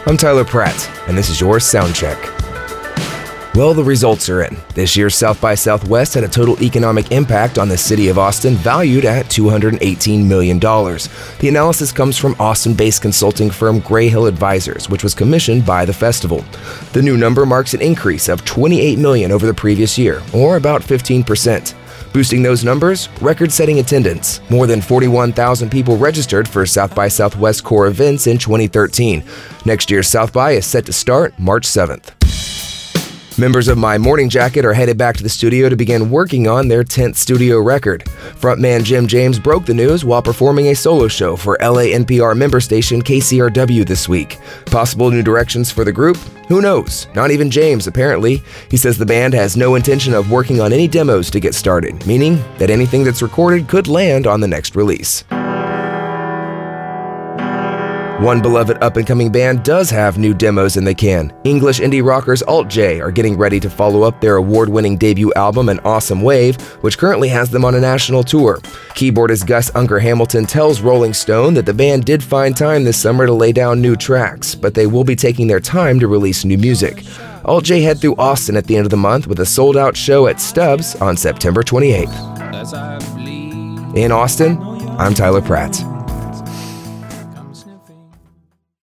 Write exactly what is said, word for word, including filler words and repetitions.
I'm Tyler Pratt, and this is your Soundcheck. Well, the results are in. This year's South by Southwest had a total economic impact on the city of Austin valued at two hundred eighteen million dollars. The analysis comes from Austin-based consulting firm Gray Hill Advisors, which was commissioned by the festival. The new number marks an increase of twenty-eight million dollars over the previous year, or about fifteen percent. Boosting those numbers, record-setting attendance. More than forty-one thousand people registered for South by Southwest core events in twenty thirteen. Next year's South by is set to start March seventh. Members of My Morning Jacket are headed back to the studio to begin working on their tenth studio record. Frontman Jim James broke the news while performing a solo show for L A N P R member station K C R W this week. Possible new directions for the group? Who knows? Not even James, apparently. He says the band has no intention of working on any demos to get started, meaning that anything that's recorded could land on the next release. One beloved up-and-coming band does have new demos in the can. English indie rockers Alt J are getting ready to follow up their award-winning debut album, An Awesome Wave, which currently has them on a national tour. Keyboardist Gus Unker Hamilton tells Rolling Stone that the band did find time this summer to lay down new tracks, but they will be taking their time to release new music. Alt J head through Austin at the end of the month with a sold-out show at Stubbs on September twenty-eighth. In Austin, I'm Tyler Pratt.